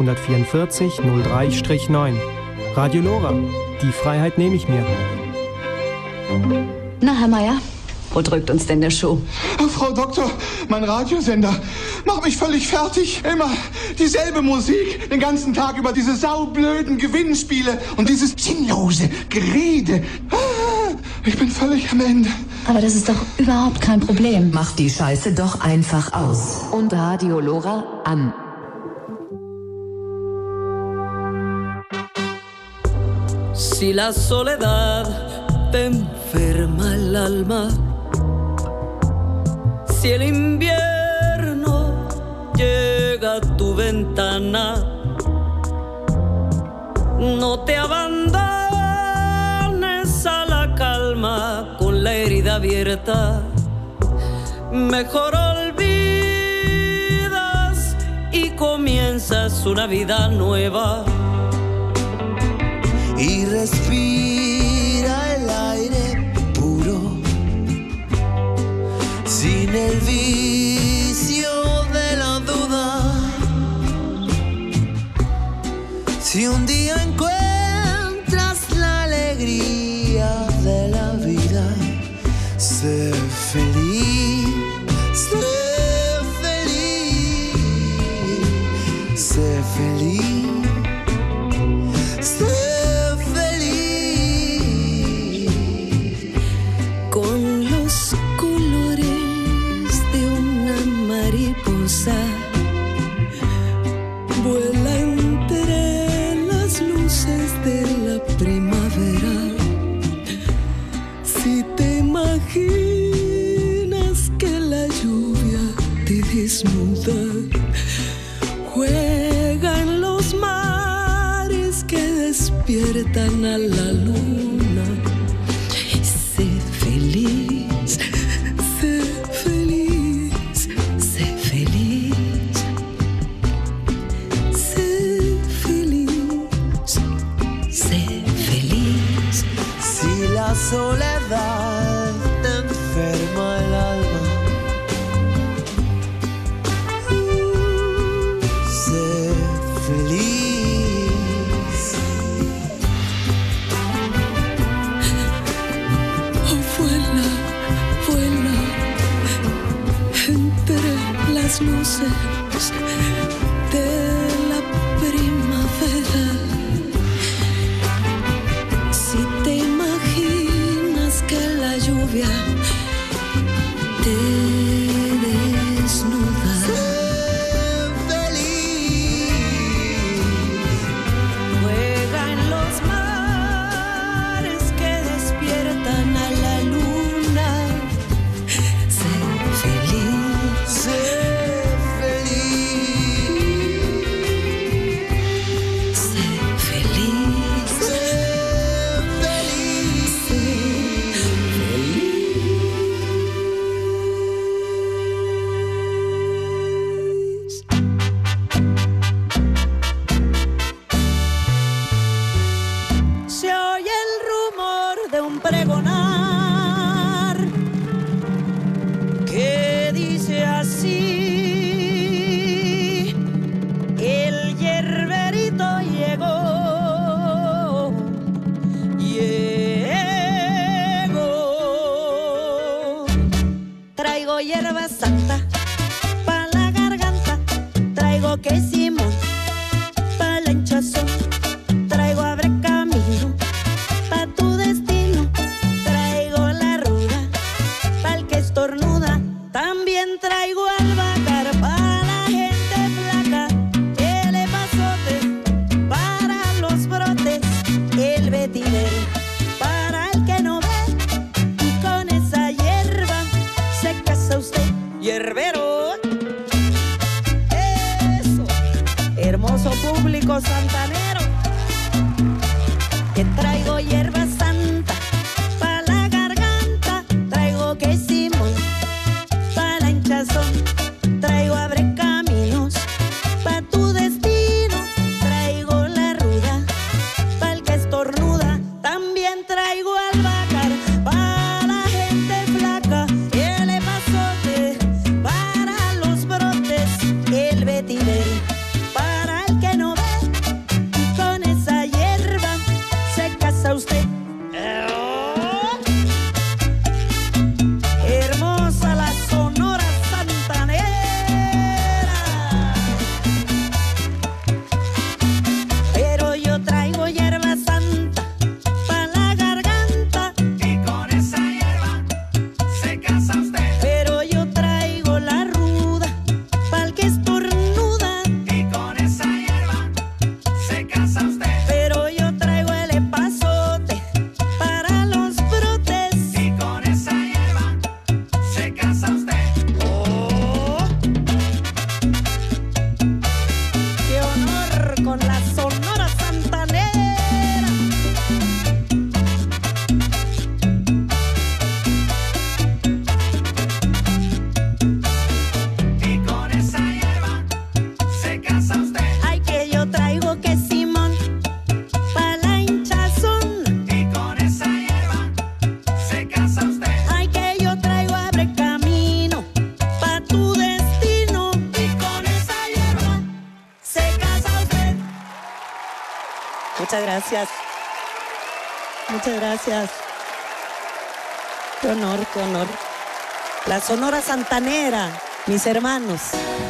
144 03-9. Radio Lora, die Freiheit nehme ich mir. Na, Herr Meier, wo drückt uns denn der Schuh? Oh, Frau Doktor, mein Radiosender macht mich völlig fertig. Immer dieselbe Musik, den ganzen Tag über diese saublöden Gewinnspiele und dieses sinnlose Gerede. Ich bin völlig am Ende. Aber das ist doch überhaupt kein Problem. Mach die Scheiße doch einfach aus. Und Radio Lora an. Si la soledad te enferma el alma, si el invierno llega a tu ventana, no te abandones a la calma con la herida abierta. Mejor olvidas y comienzas una vida nueva. Y respira el aire puro, sin el vicio de la duda. Si un día encuentras la alegría de la vida, sé feliz, sé feliz, sé feliz. Vuela entre las luces de la primavera. Si te imaginas que la lluvia te desnuda, juega en los mares que despiertan a la luna. Sé feliz, sé feliz, sé feliz. La soledad te enferma el alma. Sé feliz. Oh, vuela, vuela entre las luces de la primavera. Si te imaginas que la lluvia te desnuda, Sé feliz. juega en los mares que despiertan a la luna. Sé feliz, Sé feliz. sé feliz, Sé feliz. Se oye el rumor de un pregonar que dice así: el hierberito llegó, llegó. Traigo hierba santa pa' la garganta, traigo quesimón pa' la hinchazón, traigo abre camino pa' tu destino, traigo la ruda pa'l que estornuda, también traigo albahaca pa' la gente flaca, el epazote para los brotes, el vetiver para el que no ve, y con esa hierba se casa usted, hierbero. Eso, hermoso público santanero, que traigo hierba santa pa' la garganta, traigo quesimón pa' la hinchazón, traigo abre caminos pa' tu destino, traigo la ruda pa'l que estornuda, también traigo albahaca pa' la gente flaca, el epazote para los brotes, el vetiver para el que no ve, con la Sonora Santanera. Y con esa hierba se casa usted. Ay, que yo traigo que Simón pa' la hinchazón. Y con esa hierba se casa usted. Ay, que yo traigo abre camino pa' tu destino. Y con esa hierba se casa usted. Muchas gracias. Muchas gracias. Qué honor, qué honor. La Sonora Santanera, mis hermanos.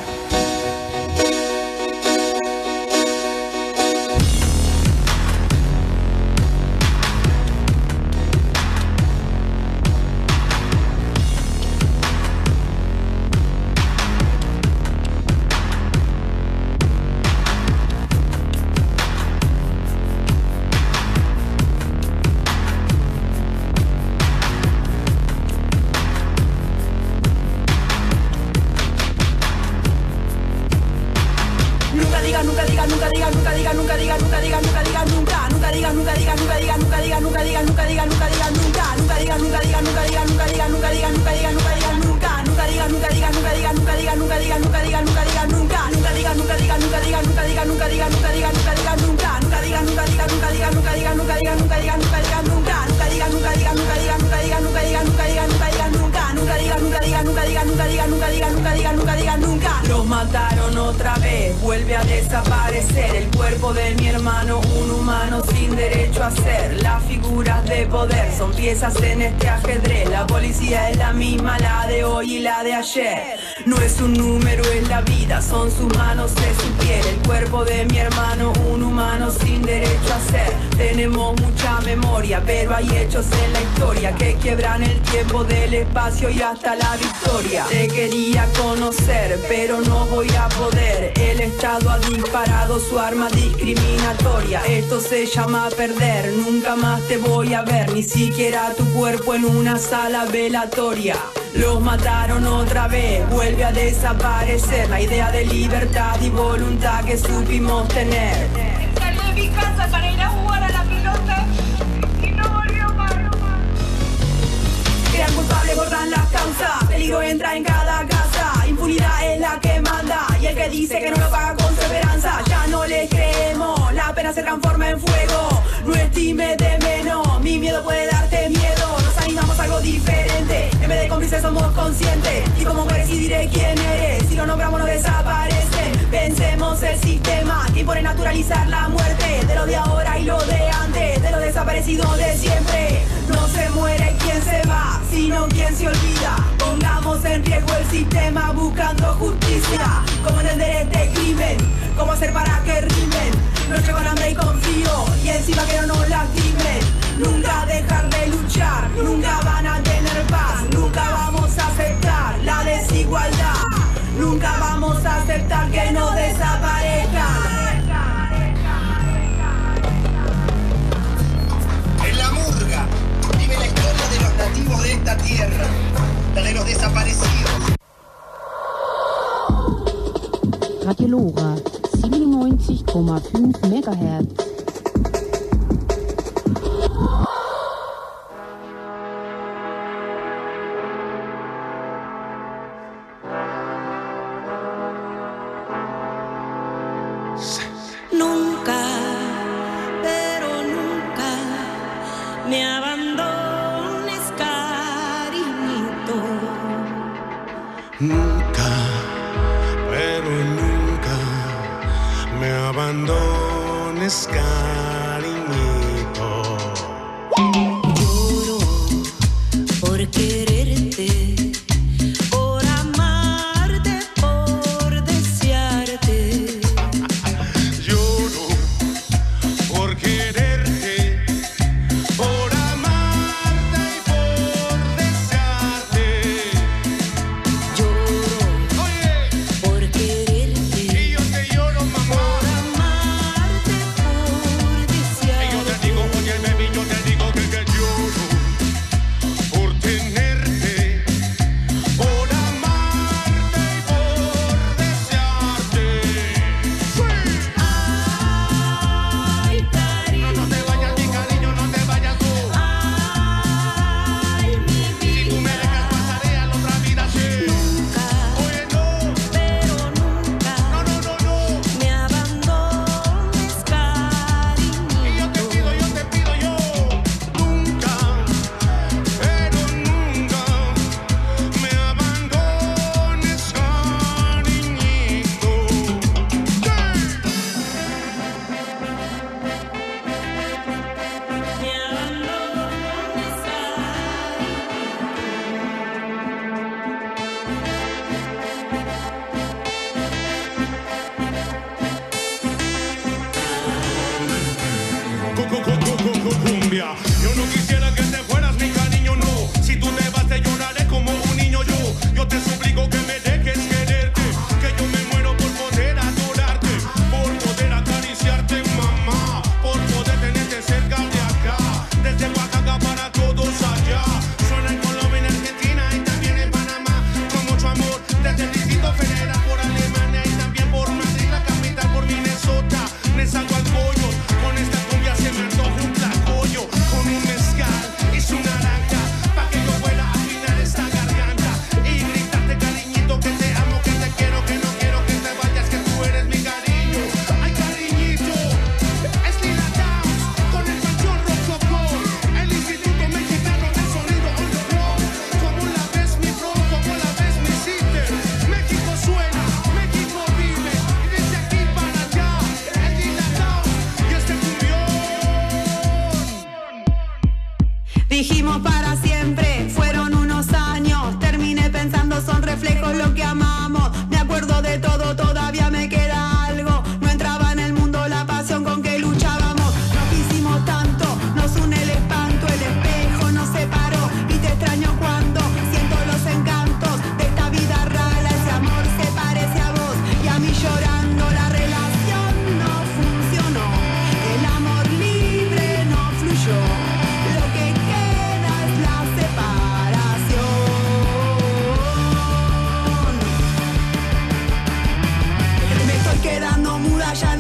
Nunca diga, nunca diga, nunca diga, nunca diga, nunca diga, nunca diga, nunca diga, nunca, nunca diga, nunca diga, nunca diga, nunca diga, nunca diga, nunca diga, nunca diga, nunca, nunca diga, nunca diga, nunca diga, nunca diga, nunca diga, nunca diga, nunca diga, nunca, nunca diga, nunca diga, nunca diga, nunca diga, nunca diga, nunca diga, nunca diga, nunca, nunca diga, nunca diga, nunca diga, nunca diga, nunca diga, nunca diga, nunca diga, nunca, nunca diga, nunca diga, nunca diga, nunca diga, nunca diga, nunca diga, nunca diga, nunca, nunca diga, nunca diga, nunca diga, nunca diga, nunca diga, nunca diga, nunca diga, nunca, nunca diga, nunca diga, nunca diga, nunca diga, nunca diga, nunca diga, nunca diga, nunca. Los mataron otra vez, vuelve a desaparecer el cuerpo de mi hermano, un humano sin derecho a ser. Las figuras de poder son piezas en este ajedrez. La policía es la misma, la de hoy y la de ayer. No es un número, es la vida, son sus manos, es su piel. El cuerpo de mi hermano, un humano sin derecho a ser. Tenemos mucha memoria, pero hay hechos en la historia que quiebran el tiempo del espacio y hasta la victoria. Te quería conocer, pero no voy a poder. El Estado ha disparado su arma discriminatoria. Esto se llama perder, nunca más te voy a ver, ni siquiera tu cuerpo en una sala velatoria. Los mataron otra vez, vuelve a desaparecer la idea de libertad y voluntad que supimos tener. Salí de mi casa para ir a jugar a la pelota y no volvió más. Crean culpables, borran las causas, peligro entra en cada casa, impunidad es la que manda y el que dice que no lo paga con su esperanza, ya no le creemos, la pena se transforma en fuego, no estime de menos, mi miedo puede darte miedo, nos animamos a algo diferente, en vez de cómplices somos conscientes, y como mueres y diré quién eres, si lo nombramos no desaparecen, pensemos el sistema que impone naturalizar la muerte, de lo de ahora y lo de antes, de lo desaparecido de siempre, no se muere quien se va, sino quien se olvida, pongamos en riesgo el sistema buscando justicia, cómo entender este crimen, cómo hacer para que rimen, noche con hambre y con frío, y encima que no nos lastimen, nunca dejar de luchar, nunca van a tener paz, nunca vamos a aceptar la desigualdad, nunca vamos a aceptar que no desaparezcan. En la murga vive la historia de los nativos de esta tierra, la de los desaparecidos. Radio Lora 97,5 MHz. Nunca, pero nunca me abandones, cariñito. Nunca, pero nunca me abandones, cariñito. Lloro por quererte, por amarte, por desearte. Lloro por quererte, por amarte y por desearte. Lloro por quererte, Y yo te lloro, mamá. por amarte, por desearte. Y yo te digo, oye, baby, yo te digo que lloro por tener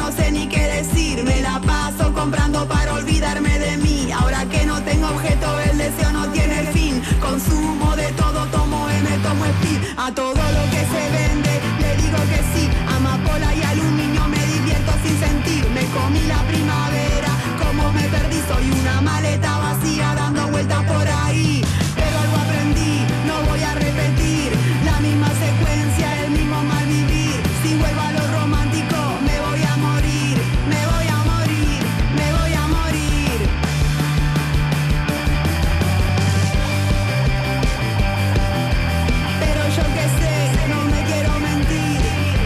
no sé ni qué decir. Me la paso comprando para olvidarme de mí. Ahora que no tengo objeto, el deseo no tiene fin. Consumo de todo, tomo M, tomo speed. A todo lo que se vende le digo que sí. Amapola y aluminio me divierto sin sentir. Me comí la primavera, como me perdí. Soy una maleta vacía dando vueltas por ahí. Pero algo aprendí, no voy a repetir la misma secuencia, el mismo mal vivir. Si vuelvo a lo romántico, me voy a morir, me voy a morir, me voy a morir. Pero yo que sé, no me quiero mentir.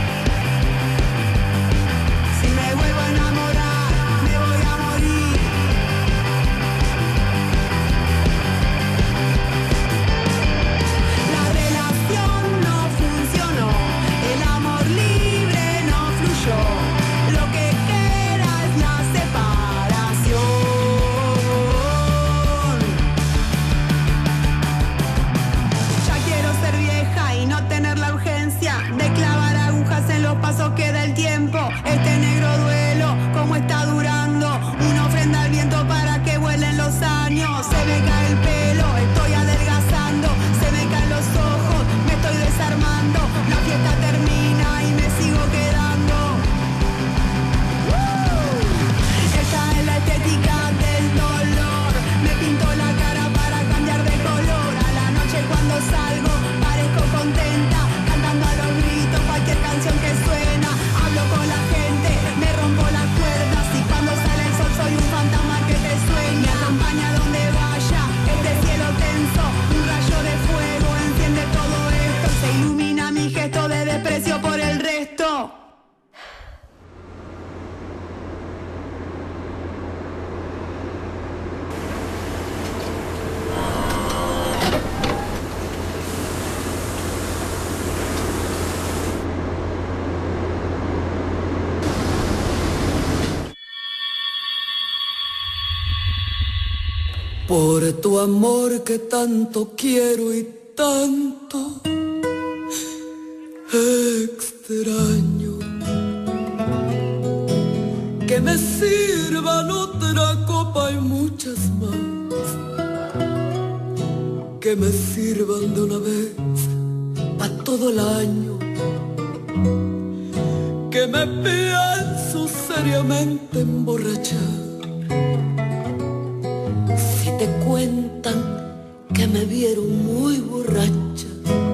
Si me vuelvo a enamorar, me voy a morir. La relación no funcionó, el amor libre no fluyó. Lo que queda es la separación. Ya quiero ser vieja y no tener la urgencia de clavar agujas en los pasos que da el tiempo. Este negro duelo, como está durando, una ofrenda al viento para que vuelen los años. Se me cae el pelo, estoy adelgazando, se me caen los ojos, me estoy desarmando. La fiesta termina y me sigo quedando. Esta es la estética del dolor. Me pinto la cara para cambiar de color. A la noche cuando salgo parezco contenta, cantando a los gritos cualquier canción que suena. Hablo con la gente, me rompo las cuerdas y cuando sale el sol soy un fantasma que te sueña. Me acompaña donde vaya este cielo tenso, un rayo de fuego enciende todo esto. Se ilumina mi gesto de desprecio por el resto. Por tu amor que tanto quiero y tanto extraño, que me sirvan otra copa y muchas más, que me sirvan de una vez pa' todo el año, que me pienso seriamente emborrachar. Si te cuentan que me vieron muy borracha,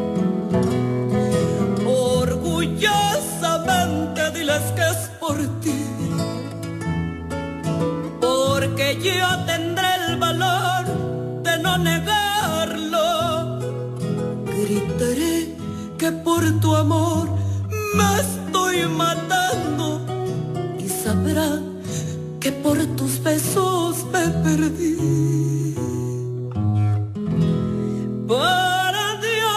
orgullosamente diles que es por ti, porque yo tendré el valor de no negarlo. Gritaré que por tu amor me estoy matando y sabrán que por tus besos me perdí. Para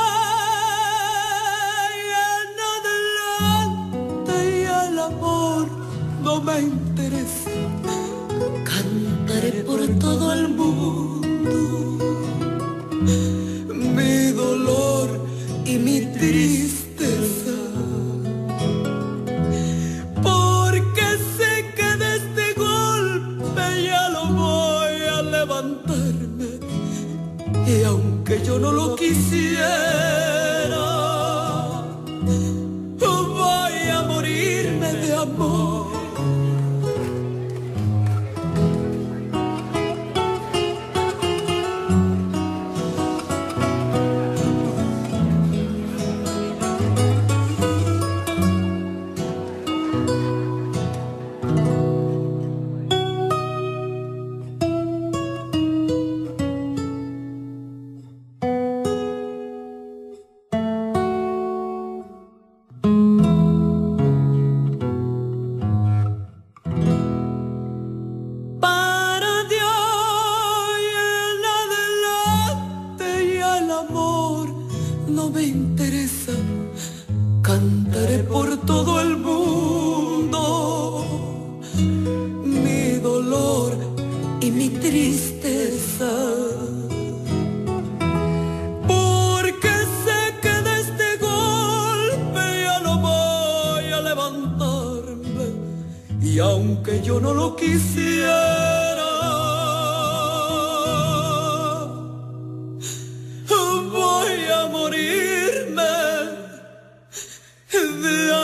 Dios en adelante y el amor no me interesa. Cantaré por todo el mundo mi dolor y mi tristeza, porque sé que de este golpe ya lo voy a levantarme, y aunque yo no lo quisiera, voy a morirme de amor. Y y aunque yo no lo quisiera, voy a morirme de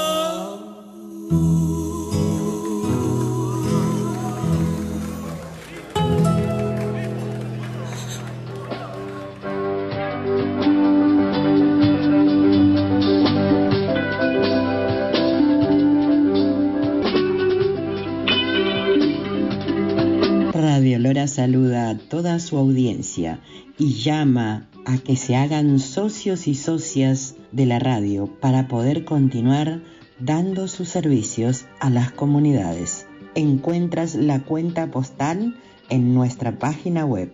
Radio Lora saluda a toda su audiencia y llama a que se hagan socios y socias de la radio para poder continuar dando sus servicios a las comunidades. Encuentras la cuenta postal en nuestra página web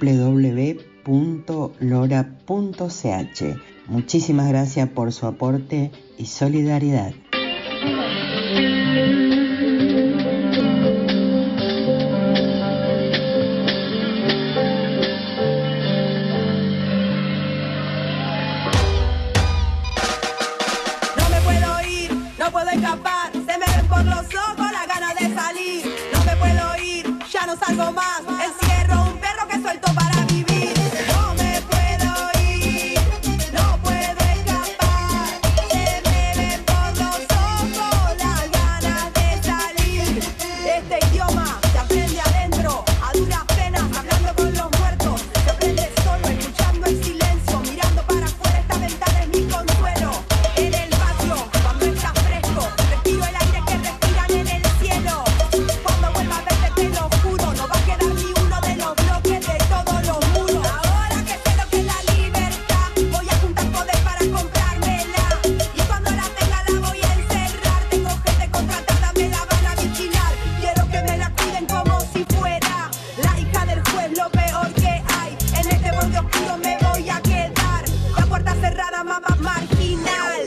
www.lora.ch. Muchísimas gracias por su aporte y solidaridad. No salgo más, encierro un perro que suelto para vivir. No me puedo ir, no puedo escapar. Se me ven por los ojos las ganas de salir. Este idioma se aprende adentro, a duras penas, hablando con los muertos. Se aprende solo, escuchando el silencio, mirando para afuera, esta ventana es mi consuelo. En el patio, cuando está fresco, respiro el aire que respiran en el cielo. Cuando vuelva a verte te lo juro, no va a quedar ni uno de los bloques de todos los muros. Ahora que sé lo que es la libertad, voy a juntar poder para comprármela. Y cuando la tenga la voy a encerrar. Tengo gente contratada, me la van a vigilar. Quiero que me la cuiden como si fuera la hija del juez, lo peor que hay. En este borde oscuro me voy a quedar. La puerta cerrada, mamá marginal.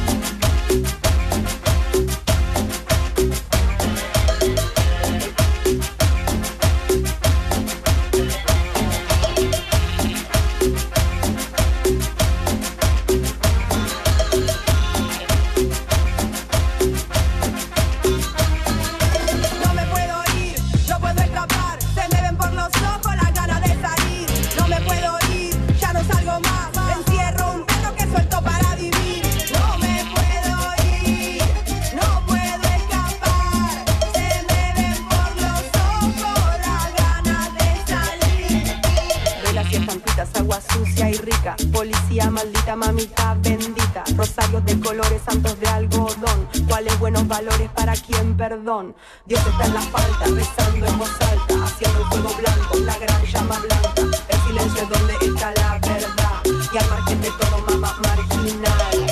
No me puedo ir, no puedo escapar. Se me ven por los ojos las ganas de salir. No me puedo ir, ya no salgo más. Encierro un perro que suelto para vivir. No me puedo ir, no puedo escapar. Se me ven por los ojos las ganas de salir. Velas y estampitas, agua sucia y rica. Policía maldita, mamita bendita. Rosarios de colores, santos de algodón. ¿Cuáles buenos valores para quien perdón? Dios está en la falta, rezando en voz alta, haciendo el fuego blanco, la gran llama blanca. El silencio es donde está la verdad. Y al margen de todo, mamá marginal.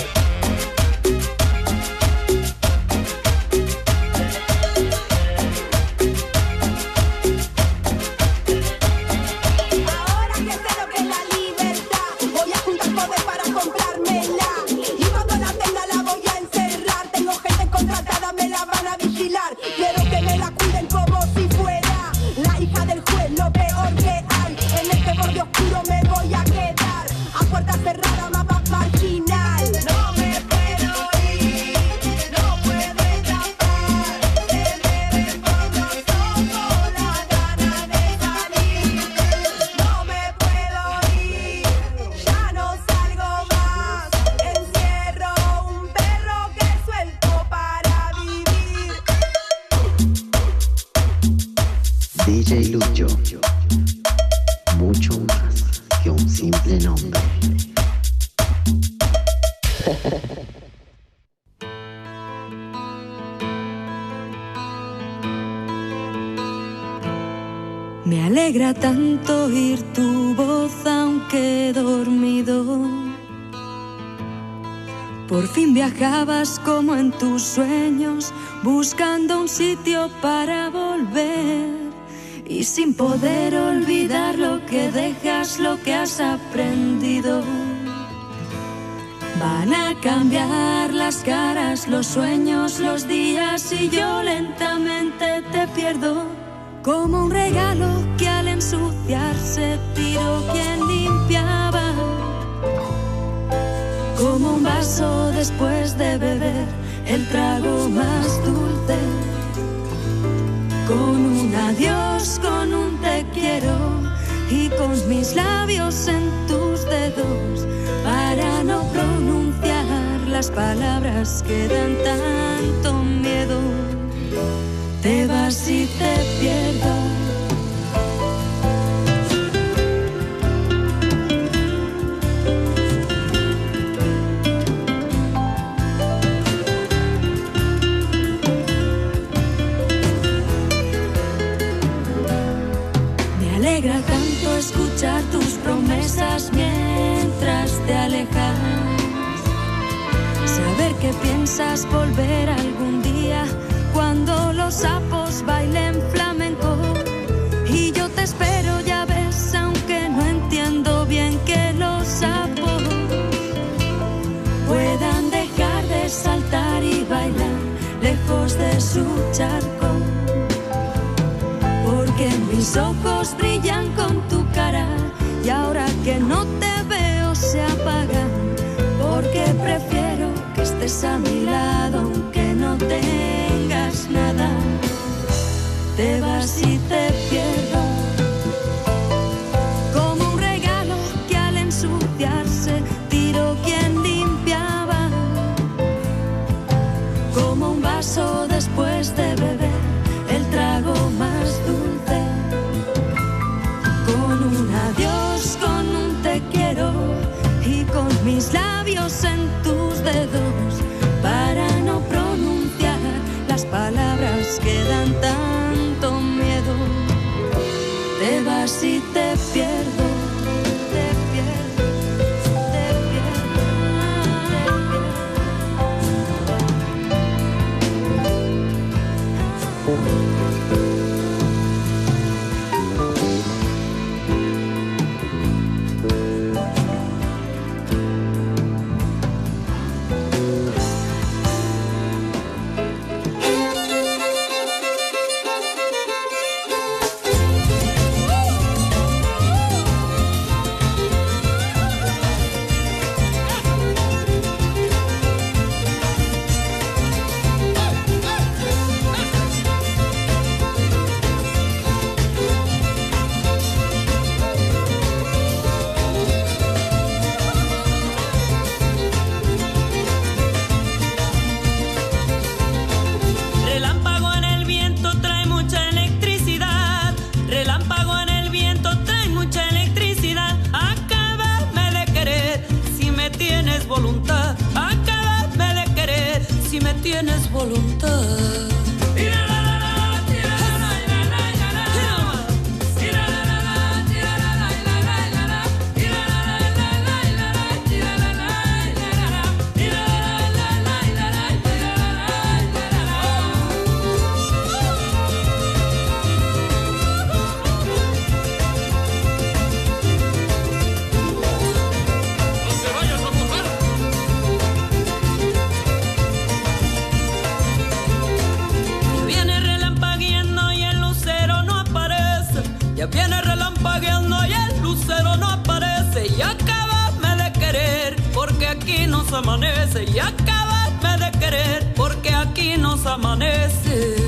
Ahora que sé lo que es la libertad, voy a juntar poder para comprármela. Y cuando la tenga la voy a encerrar. Tengo gente contratada, me la van a vigilar. Quiero que me la cuiden como si fuera la hija del juez, lo peor que hay. En este borde oscuro me voy a quedar. A puerta cerrada, mamá marginal. No me puedo ir, no puedo escapar. Se me ven por los ojos las ganas de salir. No me puedo ir, ya no salgo más. Encierro un perro que suelto para vivir. DJ Lucho, mucho más que un simple nombre. Me alegra tanto oír tu voz aunque dormido. Por fin viajabas como en tus sueños, buscando un sitio para volver. Y sin poder olvidar lo que dejas, lo que has aprendido. Van a cambiar las caras, los sueños, los días, y yo lentamente te pierdo. Como un regalo que al ensuciarse tiró quien limpiaba. Como un vaso después de beber, el trago más dulce. Con un adiós, con un te quiero y con mis labios en tus dedos para no pronunciar las palabras que dan tanto miedo. Te vas y te pierdo. Me alegra tanto escuchar tus promesas mientras te alejas. Saber que piensas volver algún día cuando los sapos bailen flamenco. Y yo te espero, ya ves, aunque no entiendo bien que los sapos puedan dejar de saltar y bailar lejos de su charco. Porque mis ojos brillan con tu cara y ahora que no te veo se apagan. Porque prefiero que estés a mi lado aunque no tengas nada. Te vas y te pierdo. Como un regalo que al ensuciarse tiró quien limpiaba. Como un vaso después de beber el trago más dulce. Con un adiós, con un te quiero y con mis labios en tus dedos para no pronunciar las palabras que dan tanto miedo. Te vas y te pierdo. Te pierdo, te pierdo, te pierdo. Tienes voluntad. Ya viene relampagueando y el lucero no aparece. Y acábame de querer porque aquí nos amanece. Y acábame de querer porque aquí nos amanece.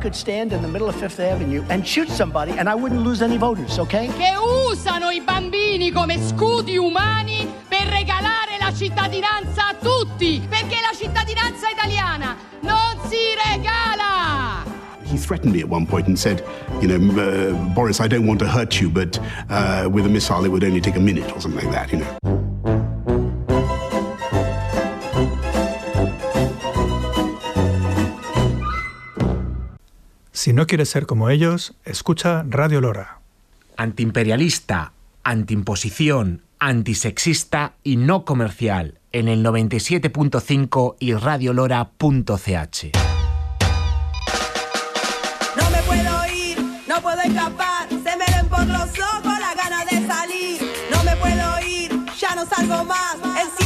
could stand in the middle of Fifth Avenue and shoot somebody and I wouldn't lose any voters, okay? Che usano i bambini come scudi umani per regalare la cittadinanza a tutti, perché la cittadinanza italiana non si regala! He threatened me at one point and said, Boris, I don't want to hurt you, but with a missile it would only take a minute or something like that, Si no quieres ser como ellos, escucha Radio Lora. Antiimperialista, antiimposición, antisexista y no comercial en el 97.5 y radiolora.ch. No me puedo ir, no puedo escapar, se me ven por los ojos las ganas de salir. No me puedo ir, ya no salgo más.